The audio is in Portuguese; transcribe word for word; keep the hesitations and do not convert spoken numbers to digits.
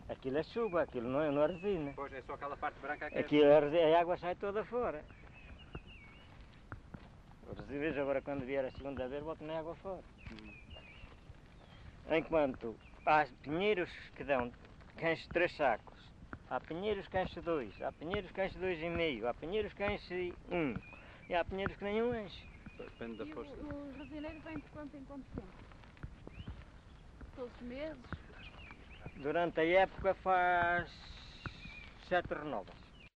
Aquilo é chuva, aquilo não é, não é resina. Pois, é só aquela parte branca que é... Aquilo é resina, a água sai toda fora. O resina, agora quando vier a segunda vez, bota na água fora. Hum. Enquanto há pinheiros que dão, que enchem três sacos, há pinheiros que enchem dois, há pinheiros que enchem dois e meio, há pinheiros que enchem um, e há pinheiros que nenhum enche. Depende da força. E os resineiros vêm por quanto em quanto tempo? Todos os meses? Durante a época faz sete renovas.